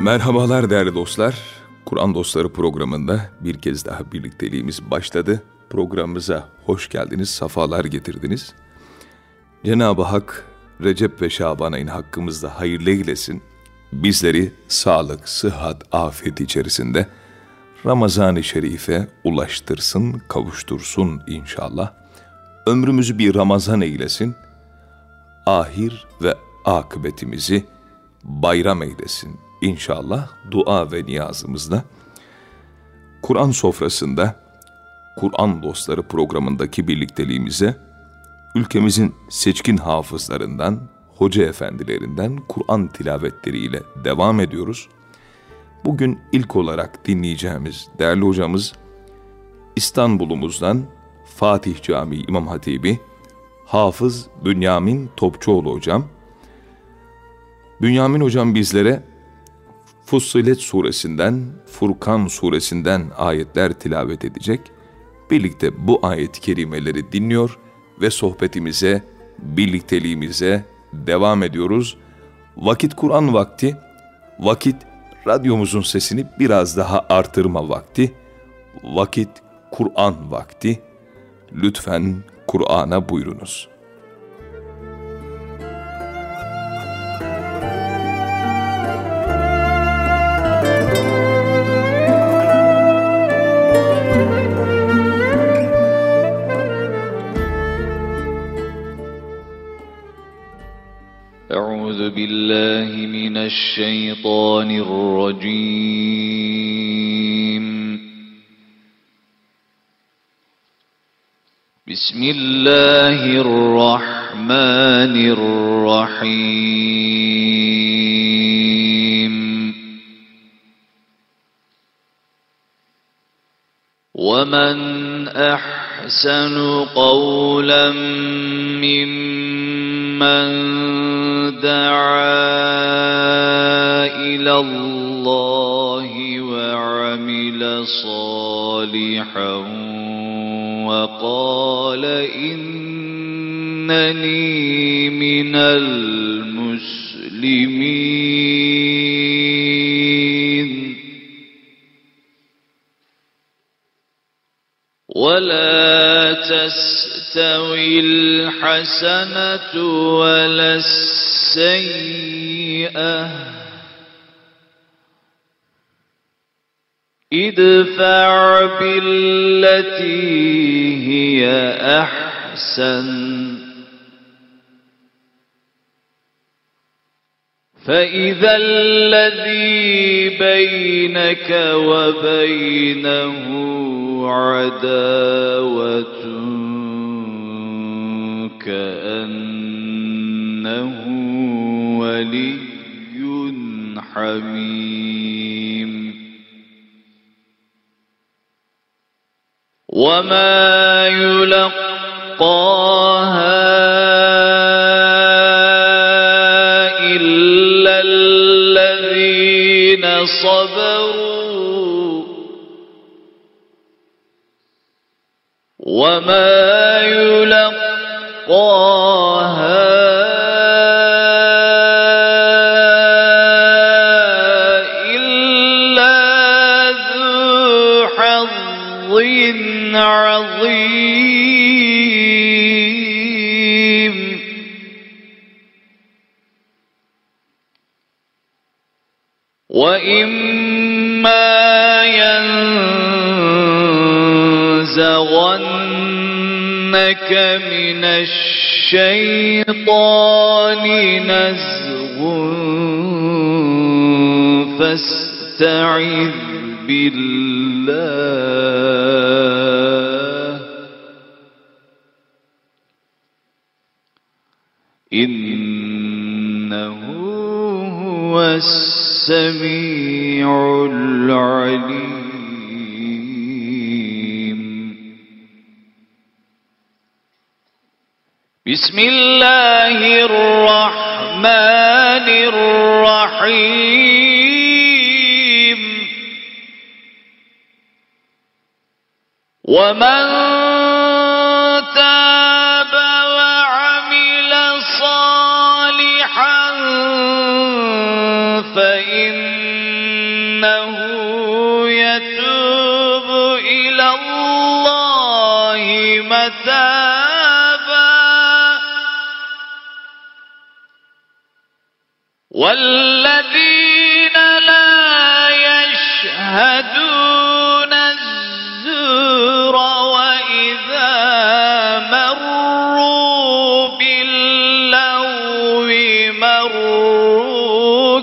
Merhabalar değerli dostlar. Kur'an Dostları programında bir kez daha birlikteliğimiz başladı. Programımıza hoş geldiniz, safalar getirdiniz. Cenab-ı Hak Recep ve Şaban ayını hakkımızda hayırlı eylesin. Bizleri sağlık, sıhhat, afiyet içerisinde Ramazan-ı Şerif'e ulaştırsın, kavuştursun inşallah. Ömrümüzü bir Ramazan eylesin. Ahir ve akıbetimizi bayram eylesin İnşallah dua ve niyazımızda. Kur'an sofrasında, Kur'an Dostları programındaki birlikteliğimize, ülkemizin seçkin hafızlarından, hoca efendilerinden Kur'an tilavetleriyle devam ediyoruz. Bugün ilk olarak dinleyeceğimiz değerli hocamız, İstanbul'umuzdan Fatih Camii İmam Hatibi, Hafız Bünyamin Topçuoğlu hocam. Bünyamin hocam bizlere Fussilet suresinden, Furkan suresinden ayetler tilavet edecek. Birlikte bu ayet-i kerimeleri dinliyor ve sohbetimize, birlikteliğimize devam ediyoruz. Vakit Kur'an vakti, vakit radyomuzun sesini biraz daha artırma vakti, vakit Kur'an vakti. Lütfen Kur'an'a buyurunuz. أعوذ بالله من الشيطان الرجيم بسم الله الرحمن الرحيم ومن أحسن قولا ممن دعا إلى الله وعمل صالحا وقال إنني من المسلمين ولا تستوي الحسنة ولا السيئة ادفع بالتي هي أحسن فإذا الذي بينك وبينه عداوة كأنه ولي حميم وما يلقاها إلا الذين صبروا وما يلقاها إلا ذو حظ عظيم وإما ينزغنك من الشيطان نزغ فاستعذ بالله إنه هو السميع العليم بسم الله الرحمن الرحيم ومن تاب وعمل صالحا فإنه والذين لا يشهدون الزور وإذا مروا باللغو مروا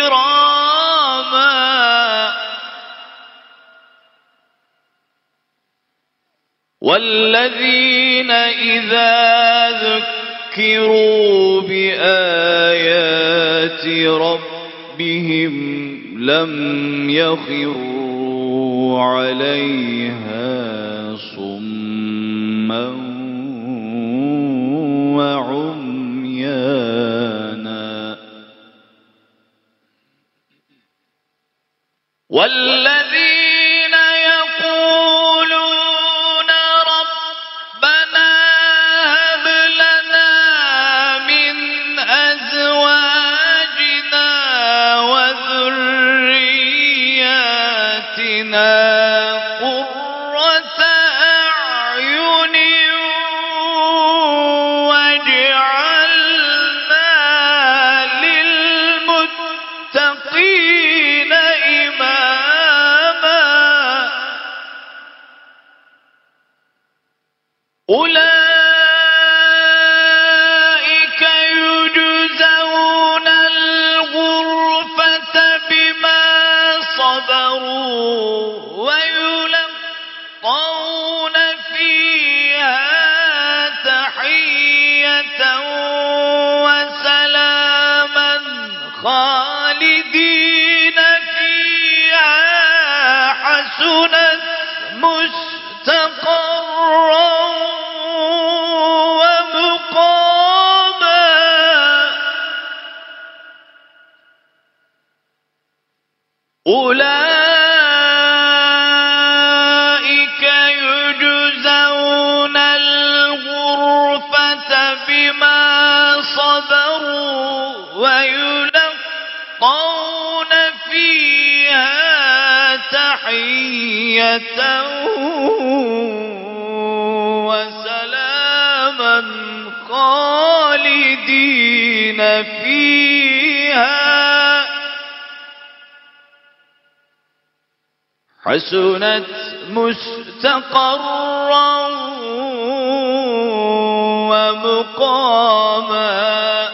كراما والذين إذا ذكروا بآيات ربهم لم يخروا عليها صما وعميانا والذين يقولون ربنا هب لنا من أزواجنا وذرياتنا قرة أعين واجعلنا للمتقين إماما أولئك يجزون الغرفة بما صبروا ويلقون فيها تحية وسلاما خالدين فيها حسنت مستقرا ومقاما أولئك يجزون الغرفة بما صبروا ويلقون فيها تحية وسلاما خالدين فيها حسنت مستقرا ومقاما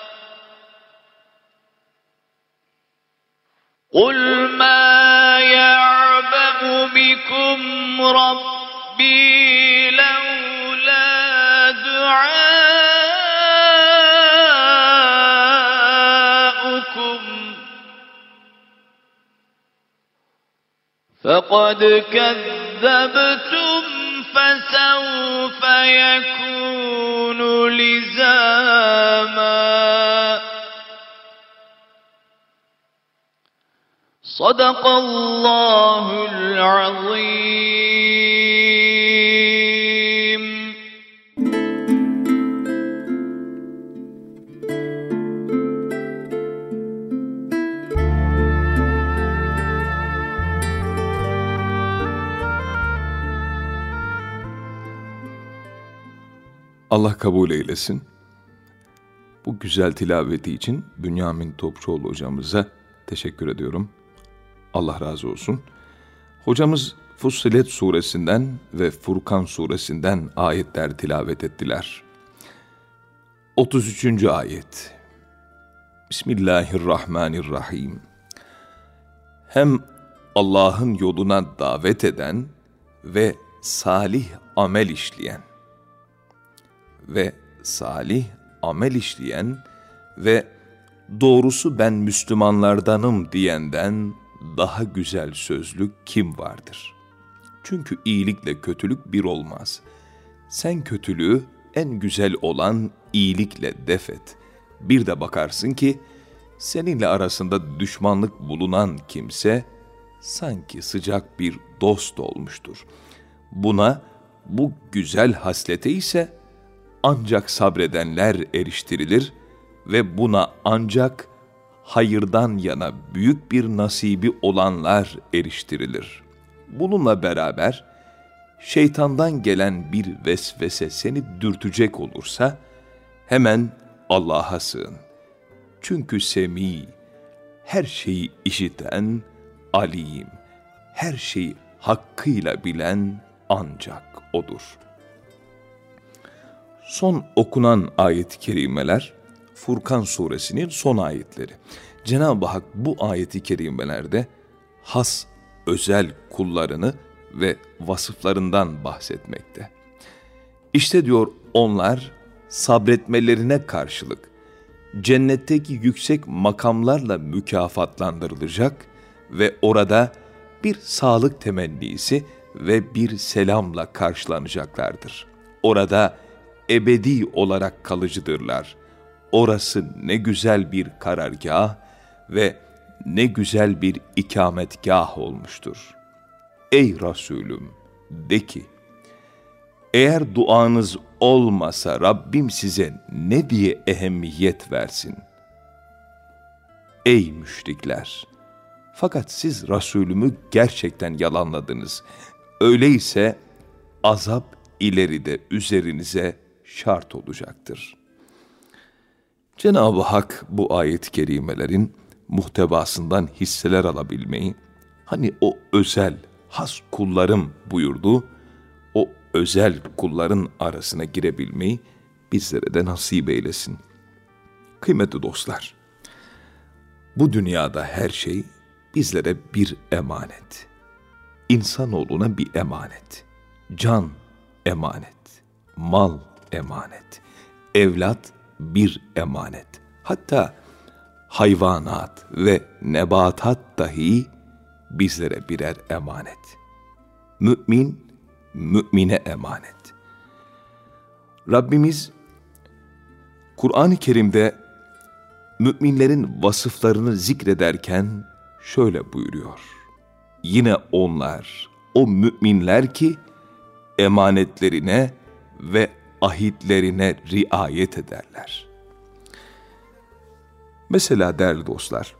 قل ما يعبأ بكم ربي لولا دعاؤكم فقد كذبتم فسوف يكون لزاما صدق الله العظيم. Allah kabul eylesin. Bu güzel tilaveti için Bünyamin Topçuoğlu hocamıza teşekkür ediyorum. Allah razı olsun. Hocamız Fussilet suresinden ve Furkan suresinden ayetler tilavet ettiler. 33. ayet. Bismillahirrahmanirrahim. Hem Allah'ın yoluna davet eden ve salih amel işleyen ve doğrusu ben Müslümanlardanım diyenden daha güzel sözlü kim vardır? Çünkü iyilikle kötülük bir olmaz. Sen kötülüğü en güzel olan iyilikle def et. Bir de bakarsın ki seninle arasında düşmanlık bulunan kimse sanki sıcak bir dost olmuştur. Bu güzel haslete ise ancak sabredenler eriştirilir ve buna ancak hayırdan yana büyük bir nasibi olanlar eriştirilir. Bununla beraber şeytandan gelen bir vesvese seni dürtecek olursa hemen Allah'a sığın. Çünkü Semî, her şeyi işiten, Alim, her şeyi hakkıyla bilen ancak O'dur. Son okunan ayet-i kerimeler, Furkan suresinin son ayetleri. Cenab-ı Hak bu ayet-i kerimelerde has, özel kullarını ve vasıflarından bahsetmekte. İşte diyor, onlar sabretmelerine karşılık cennetteki yüksek makamlarla mükafatlandırılacak ve orada bir sağlık temennisi ve bir selamla karşılanacaklardır. Orada ebedi olarak kalıcıdırlar. Orası ne güzel bir karargah ve ne güzel bir ikametgah olmuştur. Ey Resulüm, de ki, eğer duanız olmasa Rabbim size ne diye ehemmiyet versin? Ey müşrikler! Fakat siz Resulümü gerçekten yalanladınız. Öyleyse azap ileride üzerinize şart olacaktır. Cenab-ı Hak bu ayet-i kerimelerin muhtevasından hisseler alabilmeyi, hani o özel, has kullarım buyurdu, o özel kulların arasına girebilmeyi bizlere de nasip eylesin. Kıymetli dostlar, bu dünyada her şey bizlere bir emanet. İnsanoğluna bir emanet. Can emanet, mal emanet, evlat bir emanet. Hatta hayvanat ve nebatat dahi bizlere birer emanet. Mümin, mümine emanet. Rabbimiz Kur'an-ı Kerim'de müminlerin vasıflarını zikrederken şöyle buyuruyor. Yine onlar, o müminler ki emanetlerine ve ahitlerine riayet ederler. Mesela değerli dostlar,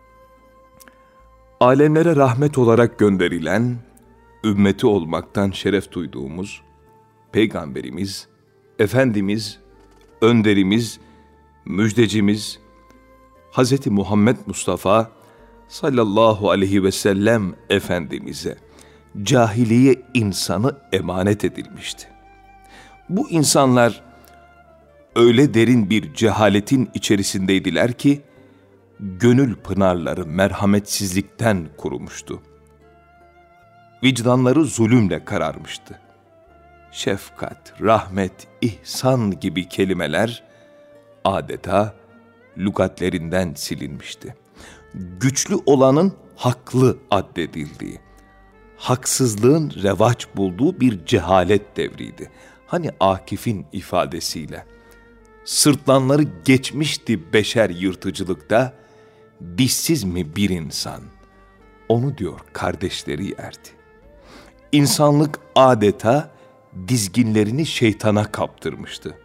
alemlere rahmet olarak gönderilen, ümmeti olmaktan şeref duyduğumuz Peygamberimiz, Efendimiz, önderimiz, müjdecimiz, Hz. Muhammed Mustafa sallallahu aleyhi ve sellem Efendimiz'e cahiliye insanı emanet edilmişti. Bu insanlar öyle derin bir cehaletin içerisindeydiler ki, gönül pınarları merhametsizlikten kurumuştu. Vicdanları zulümle kararmıştı. Şefkat, rahmet, ihsan gibi kelimeler adeta lügatlerinden silinmişti. Güçlü olanın haklı addedildiği, haksızlığın revaç bulduğu bir cehalet devriydi. Hani Akif'in ifadesiyle, sırtlanları geçmişti beşer yırtıcılıkta, dişsiz mi bir insan? Onu diyor kardeşleri yerdi. İnsanlık adeta dizginlerini şeytana kaptırmıştı.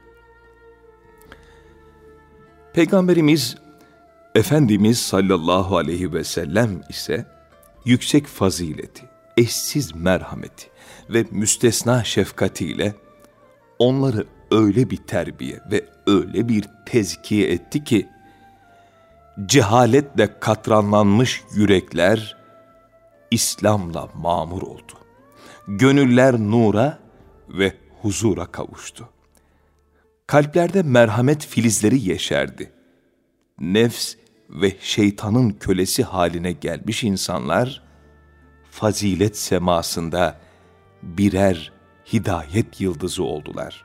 Peygamberimiz Efendimiz sallallahu aleyhi ve sellem ise yüksek fazileti, eşsiz merhameti ve müstesna şefkatiyle onları öyle bir terbiye ve öyle bir tezkiye etti ki, cehaletle katranlanmış yürekler İslam'la mamur oldu. Gönüller nura ve huzura kavuştu. Kalplerde merhamet filizleri yeşerdi. Nefs ve şeytanın kölesi haline gelmiş insanlar, fazilet semasında birer hidayet yıldızı oldular.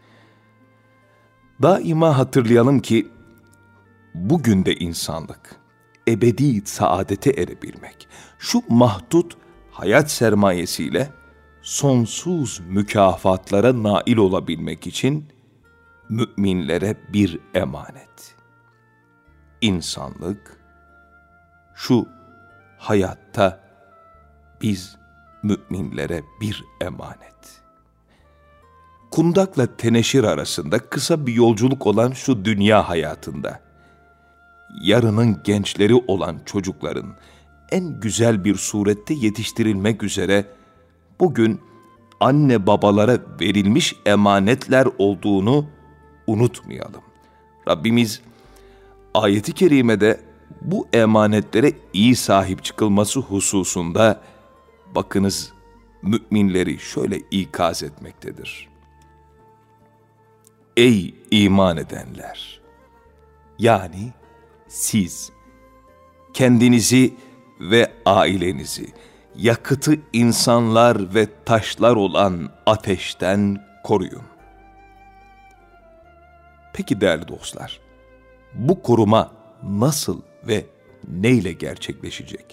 Daima hatırlayalım ki, bugün de insanlık, ebedi saadete erebilmek, şu mahdut hayat sermayesiyle sonsuz mükafatlara nail olabilmek için müminlere bir emanet. İnsanlık, şu hayatta biz müminlere bir emanet. Kundakla teneşir arasında kısa bir yolculuk olan şu dünya hayatında, yarının gençleri olan çocukların en güzel bir surette yetiştirilmek üzere bugün anne babalara verilmiş emanetler olduğunu unutmayalım. Rabbimiz Ayet-i kerimede bu emanetlere iyi sahip çıkılması hususunda bakınız müminleri şöyle ikaz etmektedir. Ey iman edenler! Yani siz kendinizi ve ailenizi yakıtı insanlar ve taşlar olan ateşten koruyun. Peki değerli dostlar, bu koruma nasıl ve neyle gerçekleşecek?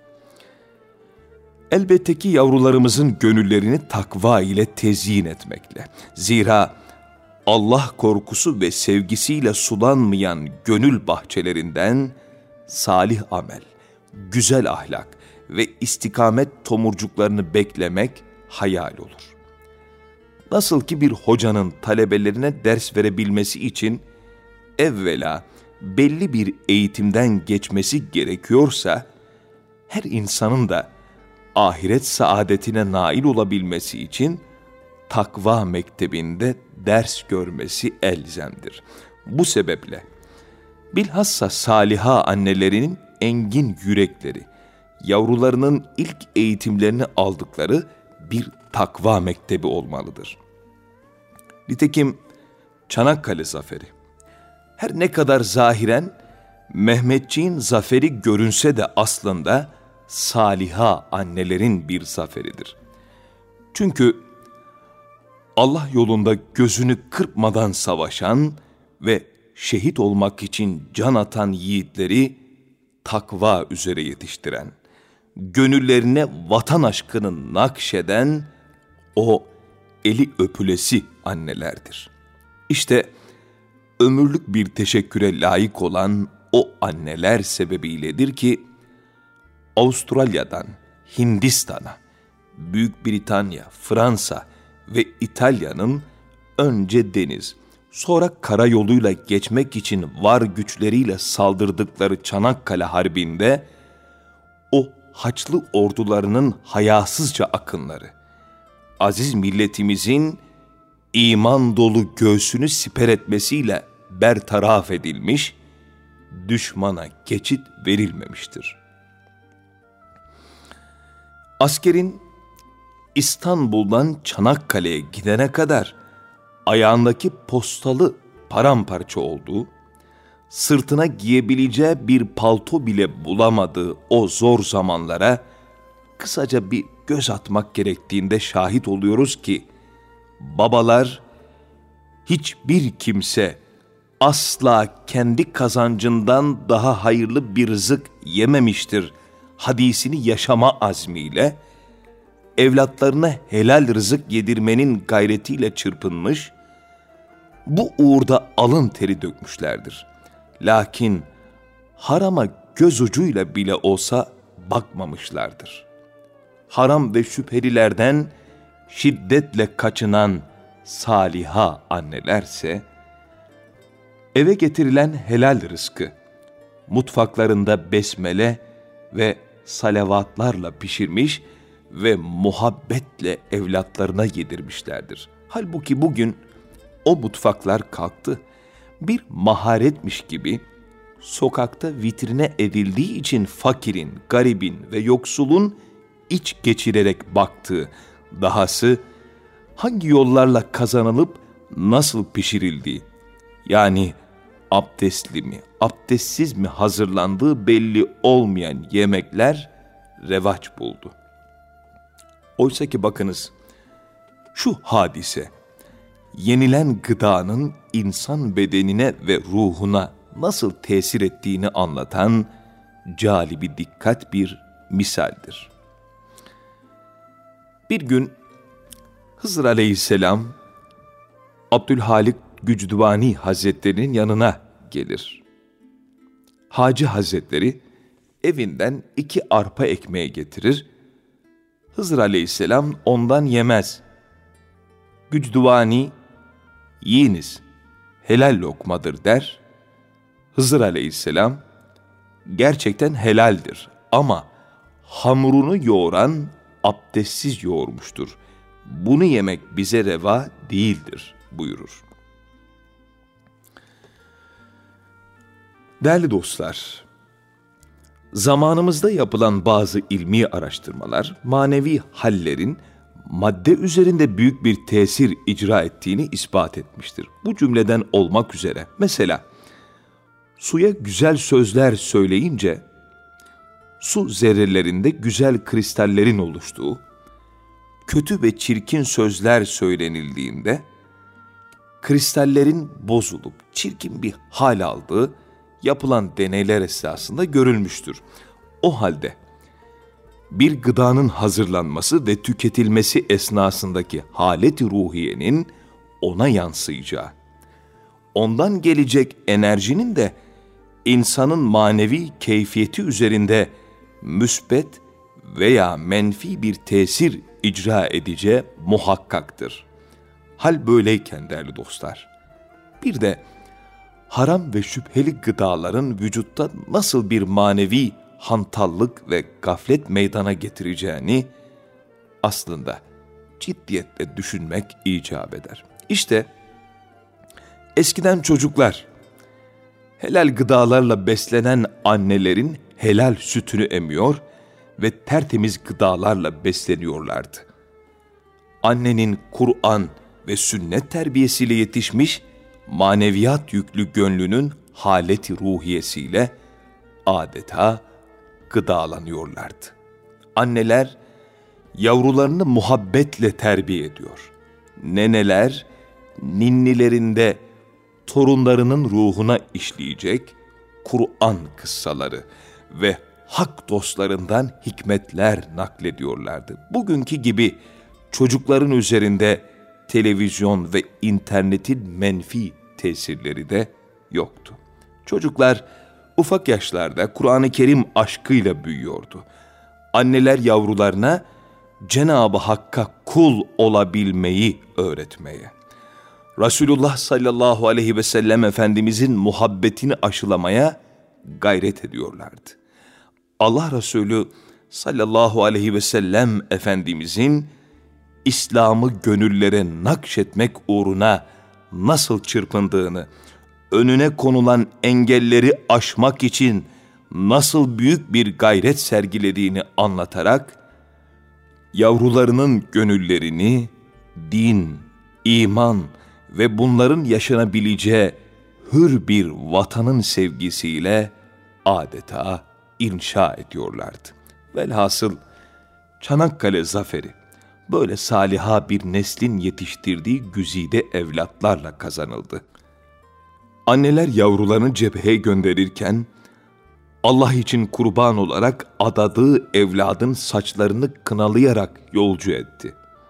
Elbette ki yavrularımızın gönüllerini takva ile tezyin etmekle. Zira Allah korkusu ve sevgisiyle sulanmayan gönül bahçelerinden salih amel, güzel ahlak ve istikamet tomurcuklarını beklemek hayal olur. Nasıl ki bir hocanın talebelerine ders verebilmesi için evvela belli bir eğitimden geçmesi gerekiyorsa, her insanın da ahiret saadetine nail olabilmesi için takva mektebinde ders görmesi elzemdir. Bu sebeple bilhassa saliha annelerinin engin yürekleri, yavrularının ilk eğitimlerini aldıkları bir takva mektebi olmalıdır. Nitekim Çanakkale Zaferi, her ne kadar zahiren Mehmetçiğin zaferi görünse de aslında saliha annelerin bir zaferidir. Çünkü Allah yolunda gözünü kırpmadan savaşan ve şehit olmak için can atan yiğitleri takva üzere yetiştiren, gönüllerine vatan aşkını nakşeden o eli öpülesi annelerdir. İşte ömürlük bir teşekküre layık olan o anneler sebebiyledir ki Avustralya'dan Hindistan'a, Büyük Britanya, Fransa ve İtalya'nın önce deniz, sonra karayoluyla geçmek için var güçleriyle saldırdıkları Çanakkale Harbi'nde o Haçlı ordularının hayasızca akınları, aziz milletimizin iman dolu göğsünü siper etmesiyle bertaraf edilmiş, düşmana geçit verilmemiştir. Askerin İstanbul'dan Çanakkale'ye gidene kadar ayağındaki postalı paramparça olduğu, sırtına giyebileceği bir palto bile bulamadığı o zor zamanlara kısaca bir göz atmak gerektiğinde şahit oluyoruz ki, babalar hiçbir kimse asla kendi kazancından daha hayırlı bir rızık yememiştir hadisini yaşama azmiyle, evlatlarına helal rızık yedirmenin gayretiyle çırpınmış, bu uğurda alın teri dökmüşlerdir. Lakin harama göz ucuyla bile olsa bakmamışlardır. Haram ve şüphelilerden şiddetle kaçınan saliha annelerse, eve getirilen helal rızkı, mutfaklarında besmele ve salavatlarla pişirmiş ve muhabbetle evlatlarına yedirmişlerdir. Halbuki bugün o mutfaklar kalktı. Bir maharetmiş gibi sokakta vitrine edildiği için fakirin, garibin ve yoksulun iç geçirerek baktığı, dahası hangi yollarla kazanılıp nasıl pişirildiği, yani abdestli mi, abdestsiz mi hazırlandığı belli olmayan yemekler revaç buldu. Oysa ki bakınız, şu hadise, yenilen gıdanın insan bedenine ve ruhuna nasıl tesir ettiğini anlatan calibi dikkat bir misaldir. Bir gün Hızır Aleyhisselam, Abdülhalik Gücdüvani Hazretleri'nin yanına gelir. Hacı Hazretleri evinden 2 arpa ekmeği getirir. Hızır Aleyhisselam ondan yemez. Gücdüvani, yiyiniz, helal lokmadır der. Hızır Aleyhisselam, gerçekten helaldir ama hamurunu yoğuran abdestsiz yoğurmuştur. Bunu yemek bize reva değildir buyurur. Değerli dostlar, zamanımızda yapılan bazı ilmi araştırmalar, manevi hallerin madde üzerinde büyük bir tesir icra ettiğini ispat etmiştir. Bu cümleden olmak üzere, mesela suya güzel sözler söyleyince, su zerrelerinde güzel kristallerin oluştuğu, kötü ve çirkin sözler söylenildiğinde, kristallerin bozulup çirkin bir hal aldığı yapılan deneyler esnasında görülmüştür. O halde bir gıdanın hazırlanması ve tüketilmesi esnasındaki halet-i ruhiyenin ona yansıyacağı, ondan gelecek enerjinin de insanın manevi keyfiyeti üzerinde müsbet veya menfi bir tesir icra edeceği muhakkaktır. Hal böyleyken değerli dostlar, bir de haram ve şüpheli gıdaların vücutta nasıl bir manevi hantallık ve gaflet meydana getireceğini aslında ciddiyetle düşünmek icap eder. İşte eskiden çocuklar helal gıdalarla beslenen annelerin helal sütünü emiyor ve tertemiz gıdalarla besleniyorlardı. Annenin Kur'an ve sünnet terbiyesiyle yetişmiş, maneviyat yüklü gönlünün haleti ruhiyesiyle adeta gıdalanıyorlardı. Anneler yavrularını muhabbetle terbiye ediyor. Neneler ninnilerinde torunlarının ruhuna işleyecek Kur'an kıssaları ve hak dostlarından hikmetler naklediyorlardı. Bugünkü gibi çocukların üzerinde televizyon ve internetin menfi tesirleri de yoktu. Çocuklar ufak yaşlarda Kur'an-ı Kerim aşkıyla büyüyordu. Anneler yavrularına Cenab-ı Hakk'a kul olabilmeyi öğretmeye, Resulullah sallallahu aleyhi ve sellem Efendimizin muhabbetini aşılamaya gayret ediyorlardı. Allah Resulü sallallahu aleyhi ve sellem Efendimizin İslam'ı gönüllere nakşetmek uğruna nasıl çırpındığını, önüne konulan engelleri aşmak için nasıl büyük bir gayret sergilediğini anlatarak, yavrularının gönüllerini din, iman ve bunların yaşanabileceği hür bir vatanın sevgisiyle adeta inşa ediyorlardı. Velhasıl Çanakkale zaferi böyle saliha bir neslin yetiştirdiği güzide evlatlarla kazanıldı. Anneler yavrularını cepheye gönderirken Allah için kurban olarak adadığı evladın saçlarını kınalayarak yolcu etti.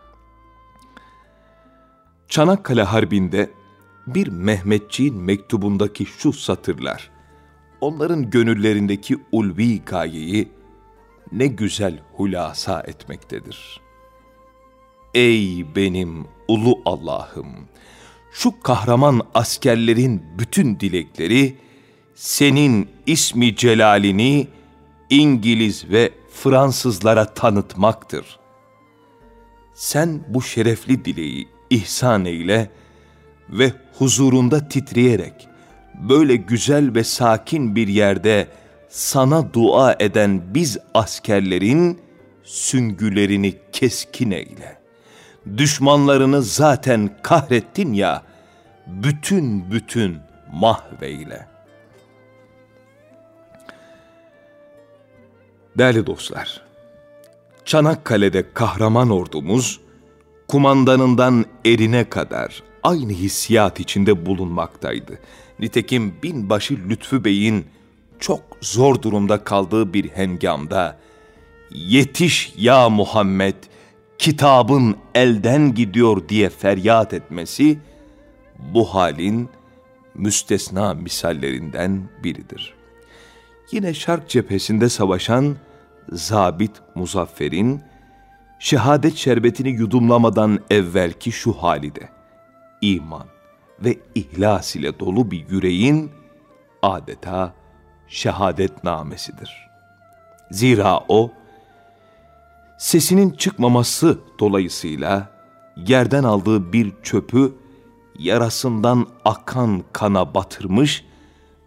Çanakkale Harbi'nde bir Mehmetçiğin mektubundaki şu satırlar, onların gönüllerindeki ulvi gayeyi ne güzel hulasa etmektedir. Ey benim ulu Allah'ım! Şu kahraman askerlerin bütün dilekleri, senin ismi celalini İngiliz ve Fransızlara tanıtmaktır. Sen bu şerefli dileği ihsan eyle ve huzurunda titreyerek, böyle güzel ve sakin bir yerde sana dua eden biz askerlerin süngülerini keskin eyle. Düşmanlarını zaten kahrettin ya, bütün mahveyle. Değerli dostlar, Çanakkale'de kahraman ordumuz, kumandanından erine kadar aynı hissiyat içinde bulunmaktaydı. Nitekim binbaşı Lütfü Bey'in çok zor durumda kaldığı bir hengamda, yetiş ya Muhammed, kitabın elden gidiyor diye feryat etmesi, bu halin müstesna misallerinden biridir. Yine Şark cephesinde savaşan Zabit Muzaffer'in, şehadet şerbetini yudumlamadan evvelki şu hali de, iman ve ihlas ile dolu bir yüreğin adeta şehadetnamesidir. Zira o, sesinin çıkmaması dolayısıyla yerden aldığı bir çöpü yarasından akan kana batırmış ve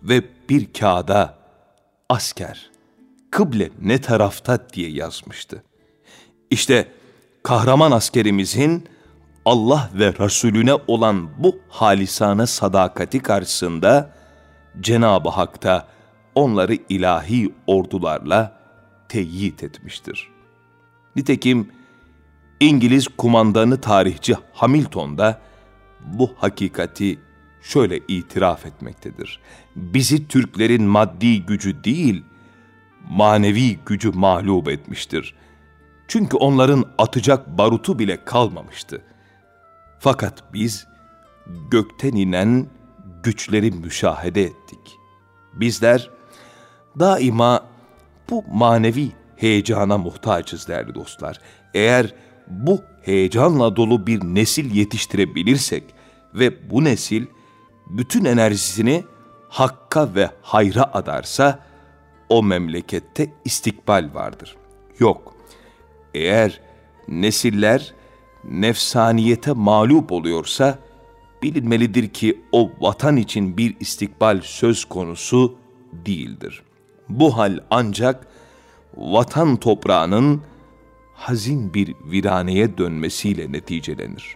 büyük bir kağıda asker, kıble ne tarafta diye yazmıştı. İşte kahraman askerimizin Allah ve Resulüne olan bu halisane sadakati karşısında Cenab-ı Hak da onları ilahi ordularla teyit etmiştir. Nitekim İngiliz kumandanı tarihçi Hamilton da bu hakikati şöyle itiraf etmektedir. Bizi Türklerin maddi gücü değil, manevi gücü mağlup etmiştir. Çünkü onların atacak barutu bile kalmamıştı. Fakat biz gökten inen güçleri müşahede ettik. Bizler daima bu manevi heyecana muhtaçız değerli dostlar. Eğer bu heyecanla dolu bir nesil yetiştirebilirsek ve bu nesil bütün enerjisini hakka ve hayra adarsa o memlekette istikbal vardır. Yok, eğer nesiller nefsaniyete mağlup oluyorsa bilinmelidir ki o vatan için bir istikbal söz konusu değildir. Bu hal ancak vatan toprağının hazin bir viraneye dönmesiyle neticelenir.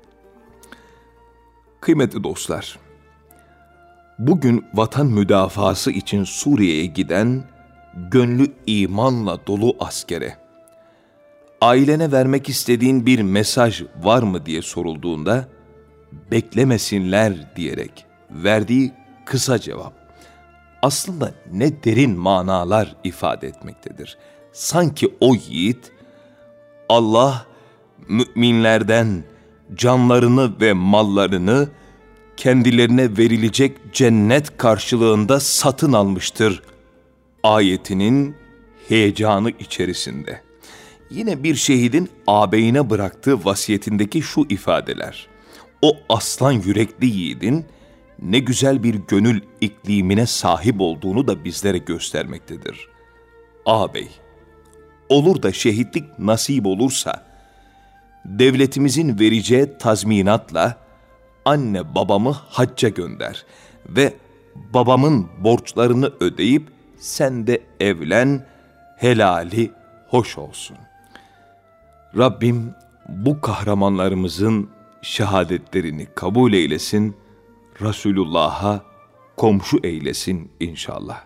Kıymetli dostlar, bugün vatan müdafası için Suriye'ye giden gönlü imanla dolu askere, ailene vermek istediğin bir mesaj var mı diye sorulduğunda, beklemesinler diyerek verdiği kısa cevap, aslında ne derin manalar ifade etmektedir. Sanki o yiğit, Allah müminlerden canlarını ve mallarını kendilerine verilecek cennet karşılığında satın almıştır ayetinin heyecanı içerisinde. Yine bir şehidin ağabeyine bıraktığı vasiyetindeki şu ifadeler, o aslan yürekli yiğidin ne güzel bir gönül iklimine sahip olduğunu da bizlere göstermektedir. Ağabey, olur da şehitlik nasip olursa, devletimizin vereceği tazminatla anne babamı hacca gönder ve babamın borçlarını ödeyip sen de evlen, helali hoş olsun. Rabbim bu kahramanlarımızın şehadetlerini kabul eylesin, Resulullah'a komşu eylesin inşallah.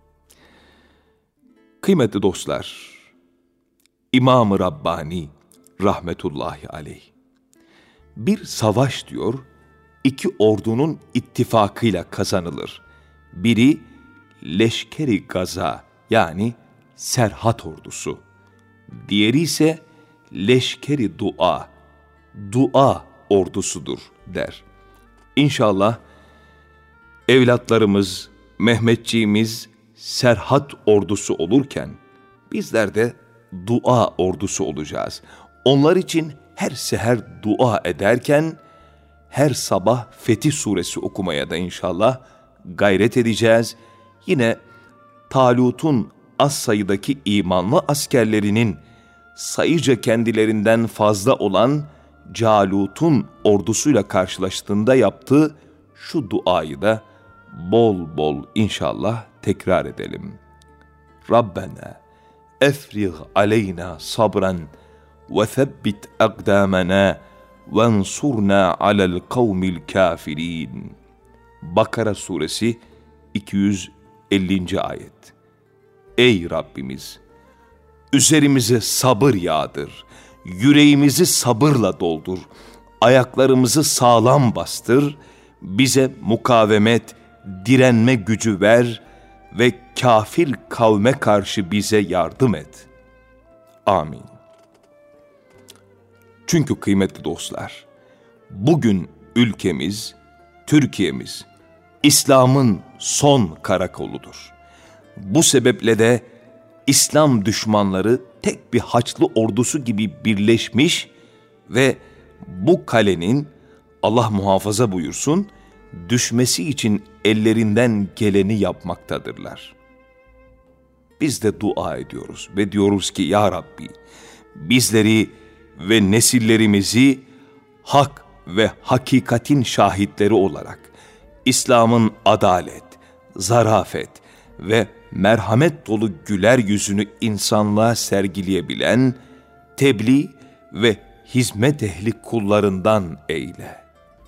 Kıymetli dostlar, İmam-ı Rabbani rahmetullahi aleyh, bir savaş diyor, iki ordunun ittifakıyla kazanılır. Biri leşkeri gaza yani Serhat ordusu, diğeri ise leşkeri dua ordusudur der. İnşallah evlatlarımız, Mehmetçiğimiz Serhat ordusu olurken bizler de dua ordusu olacağız. Onlar için her seher dua ederken her sabah Fetih Suresi okumaya da inşallah gayret edeceğiz. Yine Talut'un az sayıdaki imanlı askerlerinin sayıca kendilerinden fazla olan Calut'un ordusuyla karşılaştığında yaptığı şu duayı da bol bol inşallah tekrar edelim. Rabbena efrigh aleyna sabran ve thebbit akdamana ve ensurna alel kavmil kafirin. Bakara suresi 250. ayet. Ey Rabbimiz! Üzerimize sabır yağdır, yüreğimizi sabırla doldur, ayaklarımızı sağlam bastır, bize mukavemet, direnme gücü ver ve kafir kavme karşı bize yardım et. Amin. Çünkü kıymetli dostlar, bugün ülkemiz, Türkiye'miz, İslam'ın son karakoludur. Bu sebeple de İslam düşmanları tek bir Haçlı ordusu gibi birleşmiş ve bu kalenin, Allah muhafaza buyursun, düşmesi için ellerinden geleni yapmaktadırlar. Biz de dua ediyoruz ve diyoruz ki ya Rabbi, bizleri ve nesillerimizi hak ve hakikatin şahitleri olarak İslam'ın adalet, zarafet ve merhamet dolu güler yüzünü insanlığa sergileyebilen tebliğ ve hizmet ehli kullarından eyle.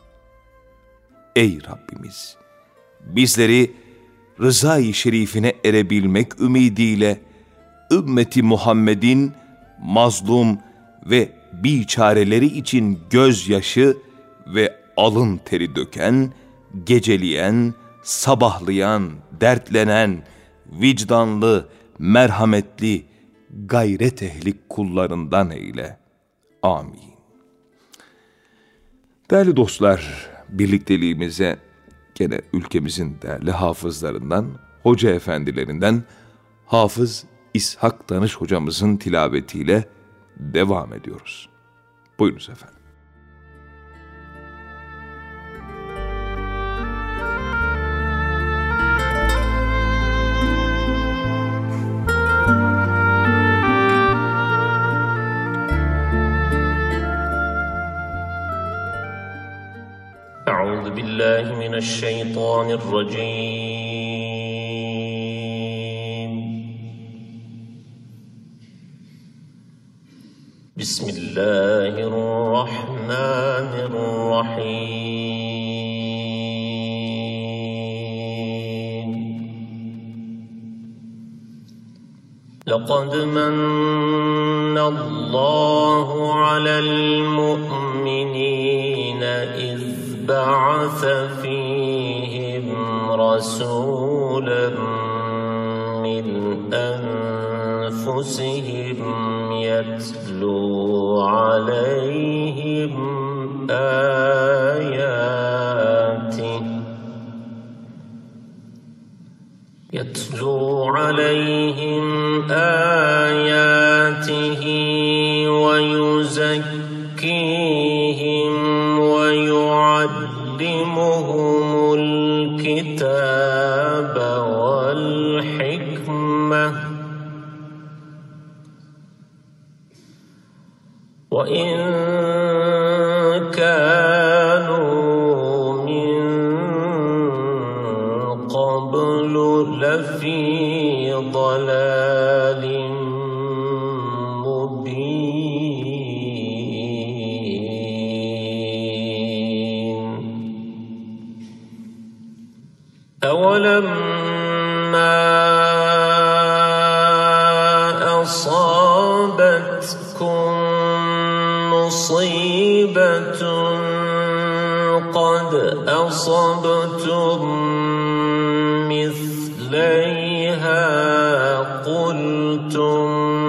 Ey Rabbimiz! Bizleri rızayı şerifine erebilmek ümidiyle ümmeti Muhammed'in mazlum ve biçareleri için gözyaşı ve alın teri döken, geceleyen, sabahlayan, dertlenen, vicdanlı, merhametli, gayret ehli kullarından eyle. Amin. Değerli dostlar, birlikteliğimize gene ülkemizin değerli hafızlarından, hoca efendilerinden Hafız İshak Danış hocamızın tilavetiyle devam ediyoruz. Buyurunuz efendim. أعوذ بالله من الشيطان الرجيم. بسم الله الرحمن الرحيم. لقد من الله على المؤمنين إذ بعث فيهم رسولا من أنفسهم يتلو عليهم آياته ويزكيهم ويعلمهم الكتاب والحكمة وإن كانوا من قبل لفي ضلال مبين. أولما أصابتكم مصيبة قد أصبتم مثليها قلتم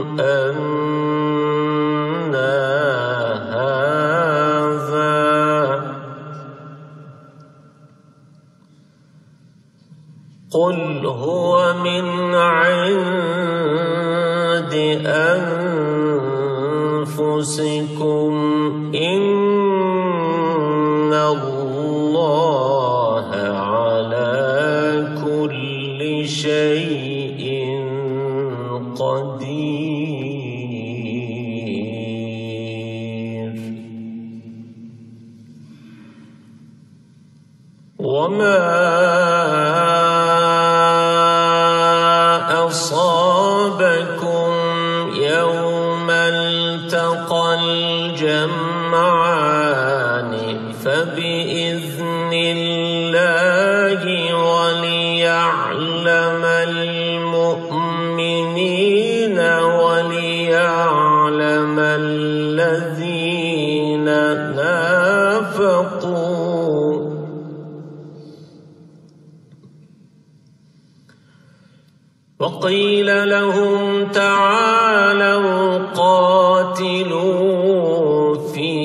أنى هذا قل هو من عند أنفسكم إن الله على كل شيء قدير. وما أصابكم يوم التقى الجمعان فبإذن الله وليعلم المؤمنين وليعلم الذين نافقوا. وقيل لهم تعالوا قاتلوا في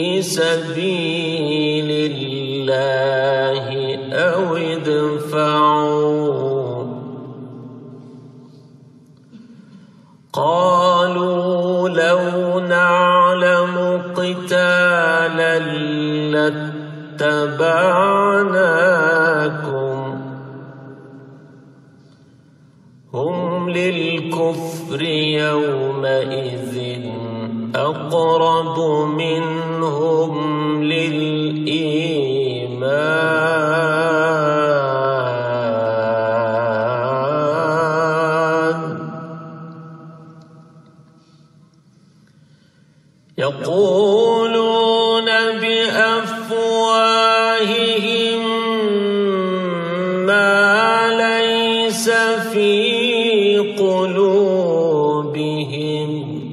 سبيل الله أو ادفعوا. قالوا لو نعلم قتالا لاتبعناكم. هم للكفر يومئذ أقرب منهم للإيمان يقولون بأفواههم ما ليس في قلوبهم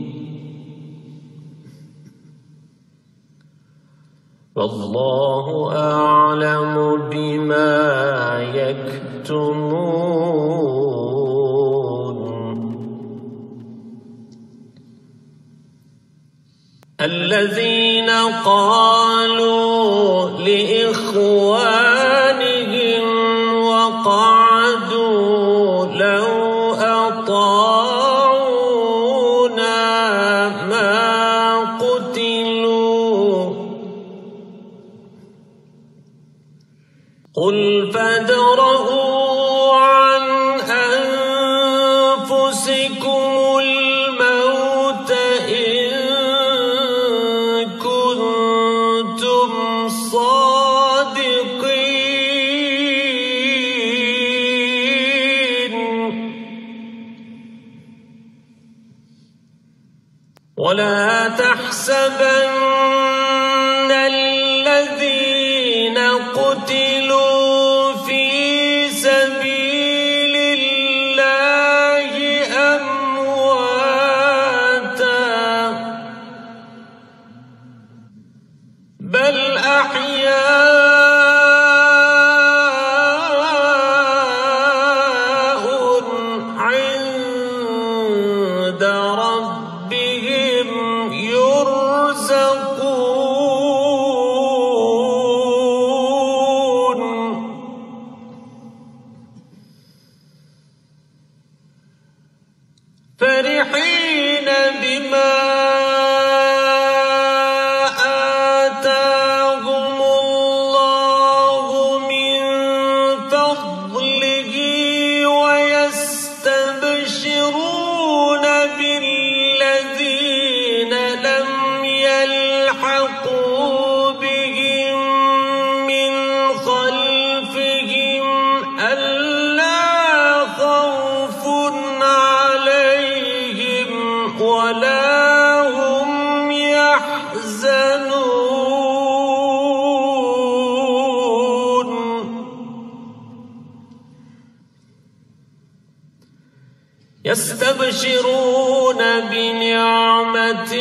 والله أعلم بما يكتمون الذين قالوا لإخوانهم وقعدوا لو أطاعونا ما قتلوا قل فادرءوا عن أنفسكم الموت إن كنتم صادقين ولا تحسبن الذين قتلوا في سبيل الله أمواتا بل أحياء عند ربهم يرزقون فرحين بما آتاهم الله من فضله ويستبشرون بالذين لم يلحقوا بهم من خلفهم ألا خوف عليهم ولا هم يحزنون يستبشرون بنعمة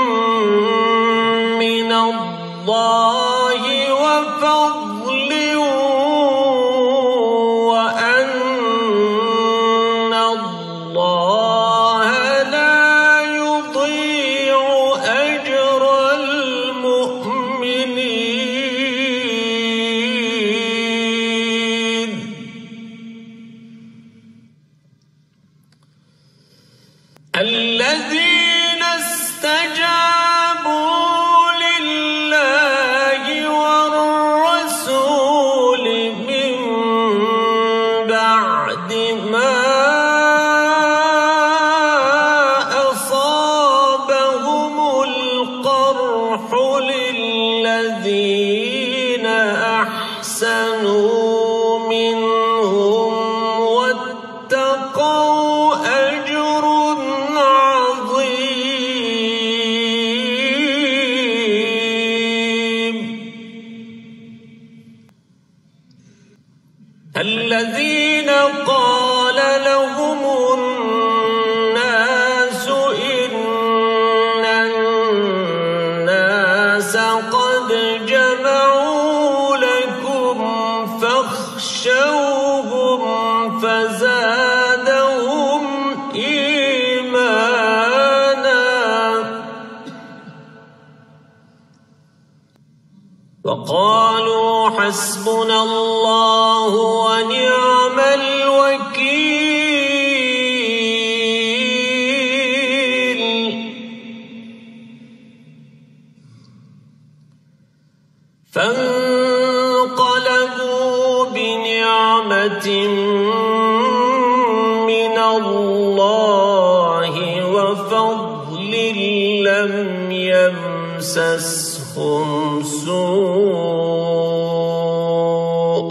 من الله وفضل وأن الله لا يضيع أجر المؤمنين الذين استجابوا لله والرسول من بعد ما أصابهم القرح للذين أحسنوا منهم واتقوا أجر عظيم الذين قال لهم الناس إن الناس قد جمعوا لكم فاخشوهم فزادهم إيمانا وقالوا حسبنا الله ونعم الوكيل فانقلبوا بنعمة من الله وفضل لم يمسسهم سوء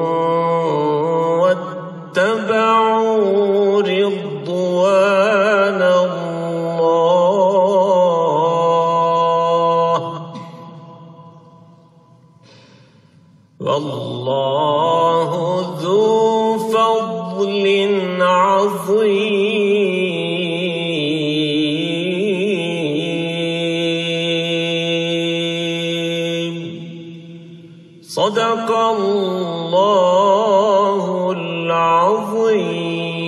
واتبعوا رضوان الله والله ذو فضل عظيم صدق الله العظيم.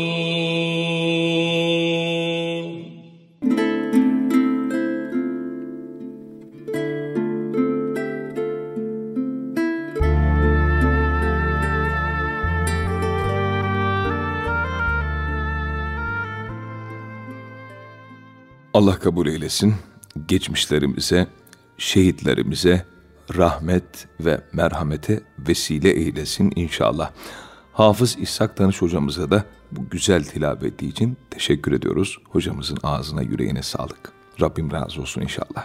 Allah kabul eylesin, geçmişlerimize, şehitlerimize rahmet ve merhamete vesile eylesin inşallah. Hafız İshak Tanış hocamıza da bu güzel tilaveti için teşekkür ediyoruz. Hocamızın ağzına, yüreğine sağlık. Rabbim razı olsun inşallah.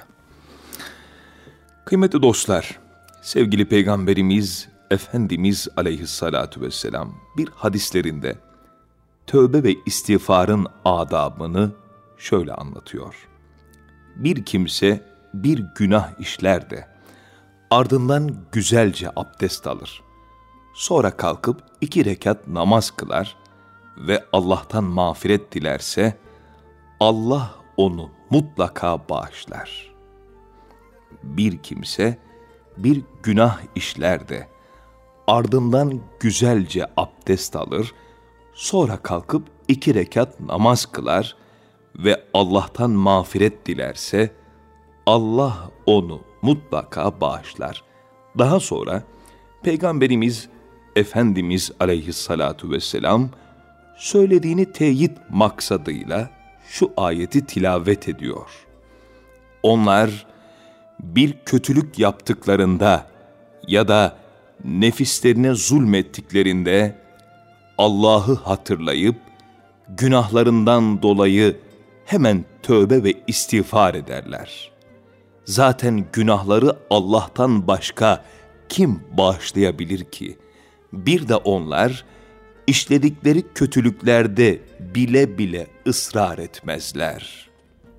Kıymetli dostlar, sevgili Peygamberimiz Efendimiz Aleyhissalatu vesselam bir hadislerinde tövbe ve istiğfarın adabını şöyle anlatıyor. Bir kimse bir günah işler de ardından güzelce abdest alır. Sonra kalkıp 2 rekat namaz kılar ve Allah'tan mağfiret dilerse Allah onu mutlaka bağışlar. Bir kimse bir günah işler de ardından güzelce abdest alır, sonra kalkıp 2 rekat namaz kılar ve Allah'tan mağfiret dilerse Allah onu mutlaka bağışlar. Daha sonra Peygamberimiz Efendimiz Aleyhissalatu vesselam söylediğini teyit maksadıyla şu ayeti tilavet ediyor. Onlar bir kötülük yaptıklarında ya da nefislerine zulmettiklerinde Allah'ı hatırlayıp günahlarından dolayı hemen tövbe ve istiğfar ederler. Zaten günahları Allah'tan başka kim bağışlayabilir ki? Bir de onlar işledikleri kötülüklerde bile bile ısrar etmezler.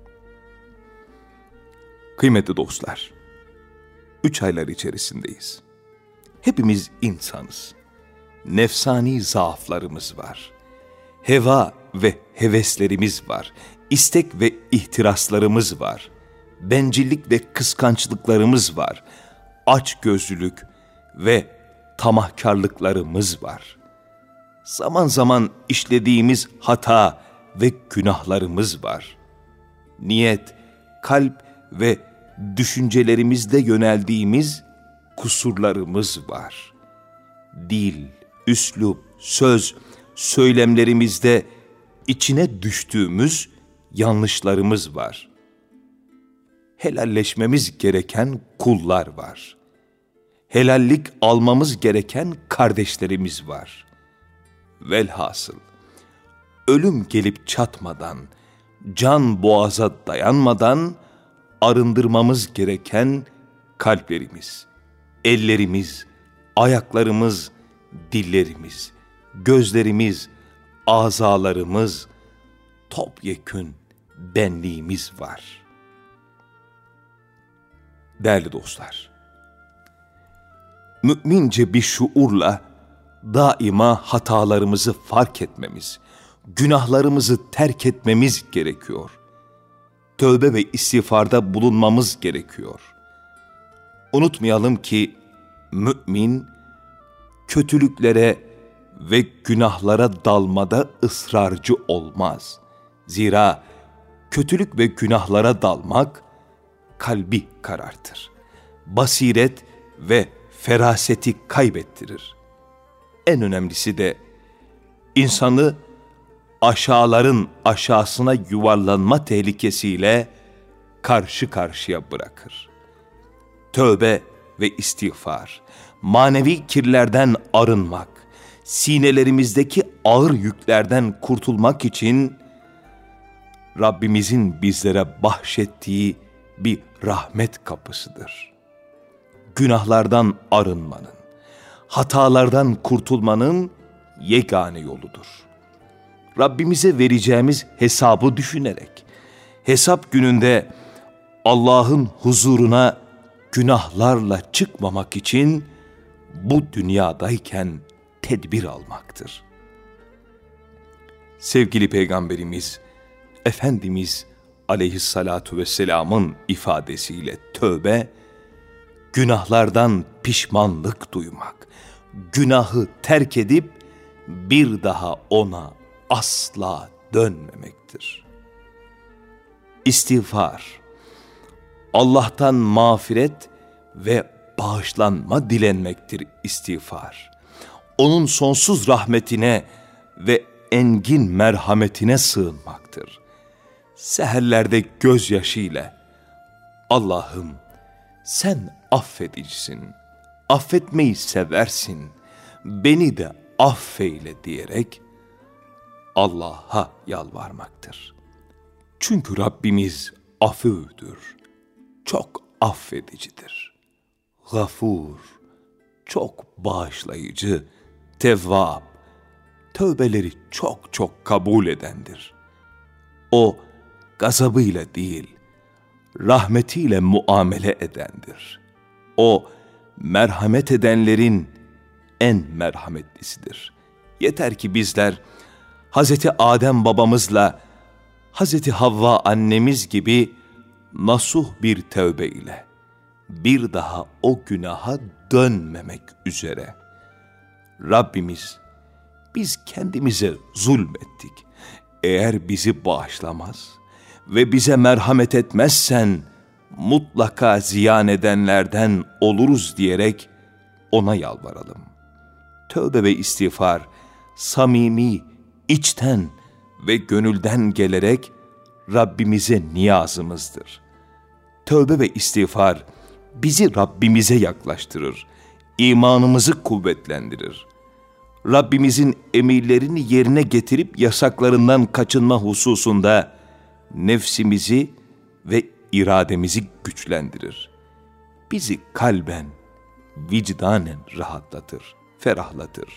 Kıymetli dostlar, 3 aylar içerisindeyiz. Hepimiz insanız. Nefsani zaaflarımız var. Heva ve heveslerimiz var. İstek ve ihtiraslarımız var. Bencillik ve kıskançlıklarımız var. Açgözlülük ve tamahkarlıklarımız var. Zaman zaman işlediğimiz hata ve günahlarımız var. Niyet, kalp ve düşüncelerimizde yöneldiğimiz kusurlarımız var. Dil, üslup, söz, söylemlerimizde içine düştüğümüz yanlışlarımız var. Helalleşmemiz gereken kullar var. Helallik almamız gereken kardeşlerimiz var. Velhasıl, ölüm gelip çatmadan, can boğaza dayanmadan arındırmamız gereken kalplerimiz, ellerimiz, ayaklarımız, dillerimiz, gözlerimiz, azalarımız, topyekün benliğimiz var. Değerli dostlar, mümince bir şuurla daima hatalarımızı fark etmemiz, günahlarımızı terk etmemiz gerekiyor. Tövbe ve istiğfarda bulunmamız gerekiyor. Unutmayalım ki mümin kötülüklere ve günahlara dalmada ısrarcı olmaz. Zira kötülük ve günahlara dalmak kalbi karartır. Basiret ve feraseti kaybettirir. En önemlisi de insanı aşağıların aşağısına yuvarlanma tehlikesiyle karşı karşıya bırakır. Tövbe ve istiğfar, manevi kirlerden arınmak, sinelerimizdeki ağır yüklerden kurtulmak için Rabbimizin bizlere bahşettiği bir rahmet kapısıdır. Günahlardan arınmanın, hatalardan kurtulmanın yegane yoludur. Rabbimize vereceğimiz hesabı düşünerek, hesap gününde Allah'ın huzuruna günahlarla çıkmamak için bu dünyadayken tedbir almaktır. Sevgili Peygamberimiz, Efendimiz Aleyhissalatu vesselam'ın ifadesiyle tövbe, günahlardan pişmanlık duymak, günahı terk edip bir daha ona asla dönmemektir. İstiğfar, Allah'tan mağfiret ve bağışlanma dilenmektir istiğfar. Onun sonsuz rahmetine ve engin merhametine sığınmaktır. Seherlerde gözyaşıyla, Allah'ım sen affedicisin, affetmeyi seversin, beni de affeyle diyerek Allah'a yalvarmaktır. Çünkü Rabbimiz afüdür, çok affedicidir. Gafur, çok bağışlayıcı, tevvab, tövbeleri çok çok kabul edendir. O gazabıyla değil, rahmetiyle muamele edendir. O merhamet edenlerin en merhametlisidir. Yeter ki bizler Hazreti Adem babamızla Hazreti Havva annemiz gibi nasuh bir tövbe ile bir daha o günaha dönmemek üzere. Rabbimiz, biz kendimize zulmettik. Eğer bizi bağışlamaz ve bize merhamet etmezsen mutlaka ziyan edenlerden oluruz diyerek ona yalvaralım. Tövbe ve istiğfar samimi, içten ve gönülden gelerek Rabbimize niyazımızdır. Tövbe ve istiğfar bizi Rabbimize yaklaştırır, imanımızı kuvvetlendirir. Rabbimizin emirlerini yerine getirip yasaklarından kaçınma hususunda nefsimizi ve irademizi güçlendirir. Bizi kalben, vicdanen rahatlatır, ferahlatır.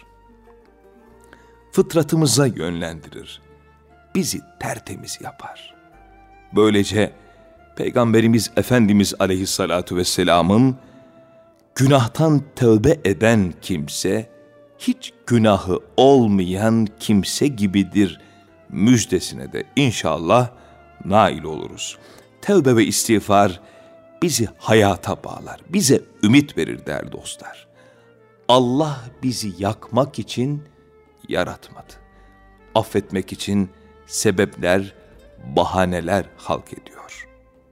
Fıtratımıza yönlendirir. Bizi tertemiz yapar. Böylece Peygamberimiz Efendimiz Aleyhissalatu vesselam'ın günahtan tövbe eden kimse, hiç günahı olmayan kimse gibidir müjdesine de inşallah nail oluruz. Tövbe ve istiğfar bizi hayata bağlar, bize ümit verir değerli dostlar. Allah bizi yakmak için yaratmadı. Affetmek için sebepler, bahaneler halk ediyor.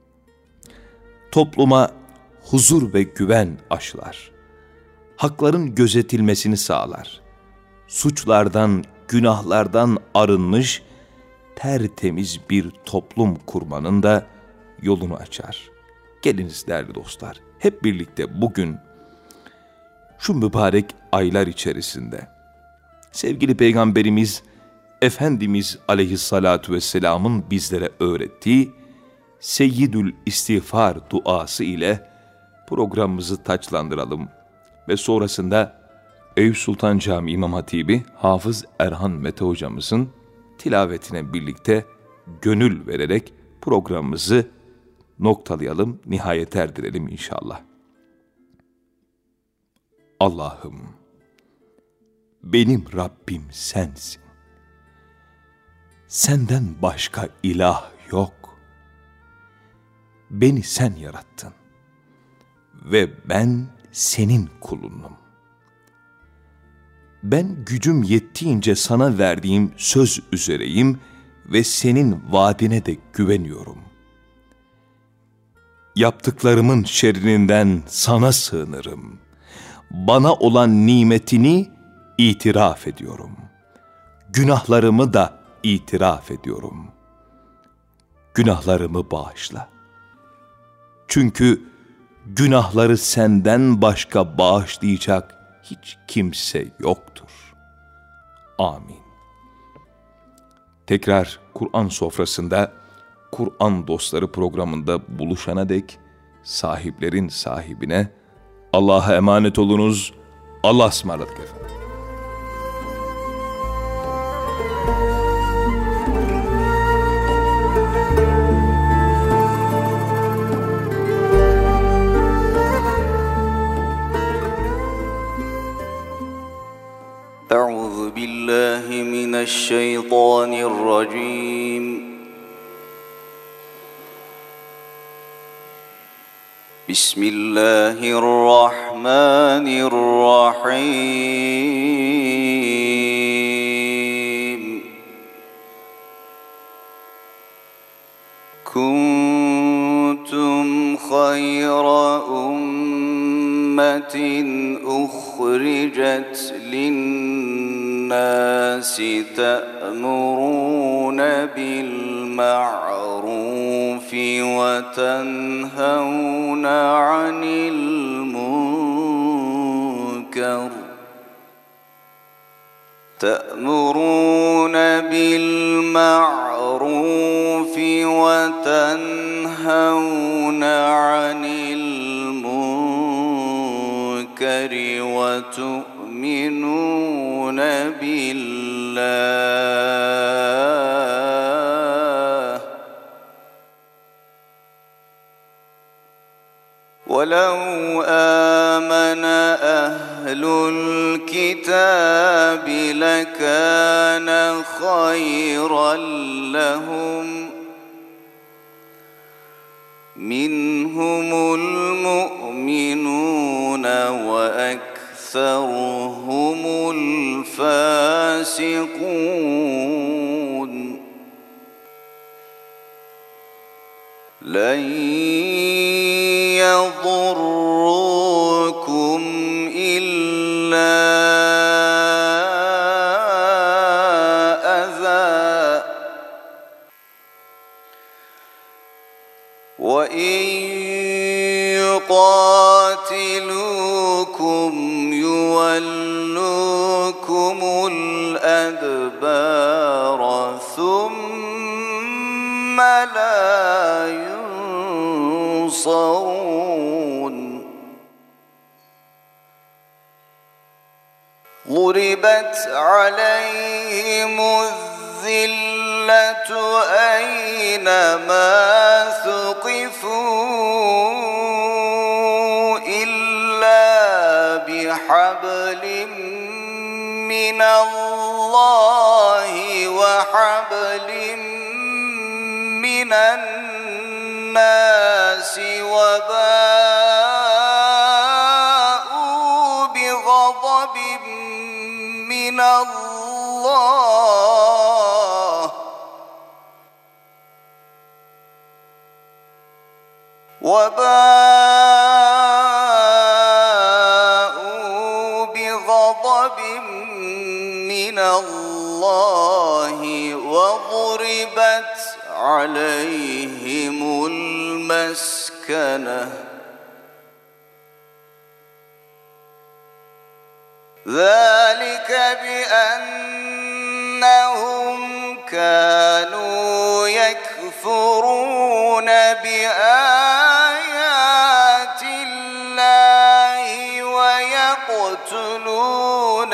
Topluma huzur ve güven aşılar. Hakların gözetilmesini sağlar. Suçlardan, günahlardan arınmış, tertemiz bir toplum kurmanın da yolunu açar. Geliniz değerli dostlar, hep birlikte bugün şu mübarek aylar içerisinde sevgili Peygamberimiz Efendimiz Aleyhissalatu vesselam'ın bizlere öğrettiği Seyyidül İstiğfar duası ile programımızı taçlandıralım ve sonrasında Eyüp Sultan Camii İmam Hatibi Hafız Erhan Mete hocamızın tilavetine birlikte gönül vererek programımızı noktalayalım, nihayete erdirelim inşallah. Allah'ım, benim Rabbim sensin. Senden başka ilah yok. Beni sen yarattın ve ben senin kulunum. Ben gücüm yettiğince sana verdiğim söz üzereyim ve senin vaadine de güveniyorum. Yaptıklarımın şerrinden sana sığınırım. Bana olan nimetini itiraf ediyorum. Günahlarımı da itiraf ediyorum. Günahlarımı bağışla. Çünkü günahları senden başka bağışlayacak hiç kimse yoktur. Amin. Tekrar Kur'an sofrasında, Kur'an dostları programında buluşana dek sahiplerin sahibine Allah'a emanet olunuz. Allah'a ısmarladık efendim. الشيطان الرجيم. بسم الله الرحمن الرحيم. كنتم خير أمة أخرجت للناس تأمرون بالمعروف وتنهون عن المنكر وتؤمنون بالله. ولو آمن أهل الكتاب لكان خيرا لهم، منهم المؤمنون وأكثرهم الفاسقون. لن يضروكم إلا أذى، وإن يقاتلوكم يولوكم الأدبار ثم لا ينصرون. ضربت عليهم الذلة أينما ثقفوا إلا بحبل من الله وحبل من الناس، وباءوا بغضب من الله وضربت عليهم المسكنة. ذلك بأنهم كانوا يكفرون بآيات الله ويقتلون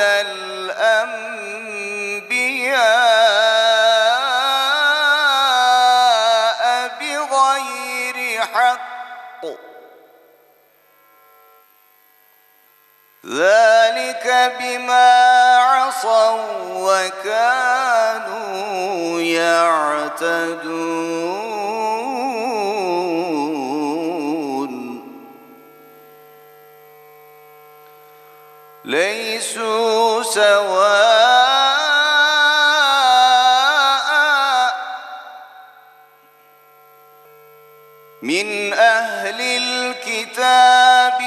الأنبياء بغير حق. ذلك بما عصوا وكانوا يعتدون. ليسوا سواء من أهل الكتاب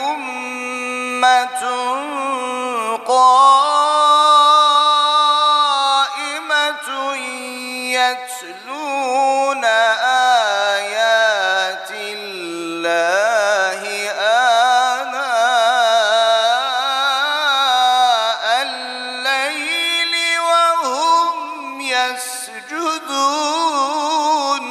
أمة قائمة يتلون آيات الله آناء الليل وهم يسجدون.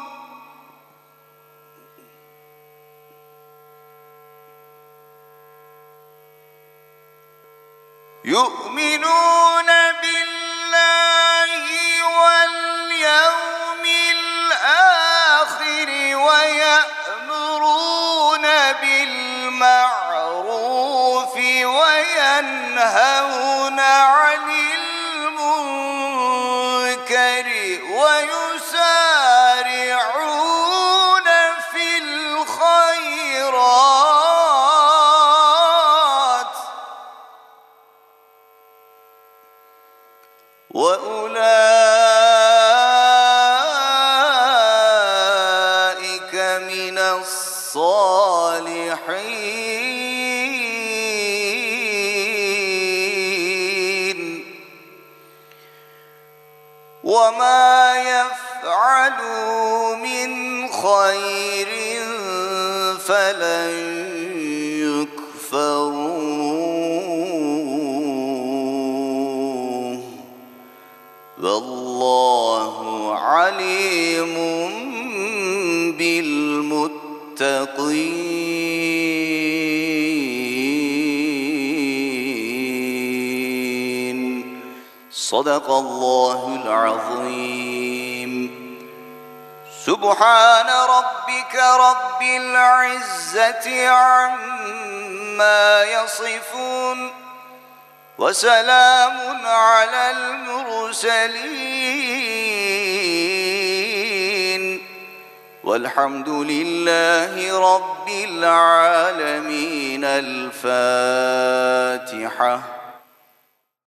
يؤمنون بالله واليوم الآخر ويأمرون بالمعروف وينهون عن المنكر وأولئك من الصالحين وما يفعلوا من خير فلن يكفروه والله عليم بالمتقين. صدق الله العظيم. سبحان ربك رب العزة عما يصفون وسلام على المرسلين والحمد لله رب العالمين. الفاتحة.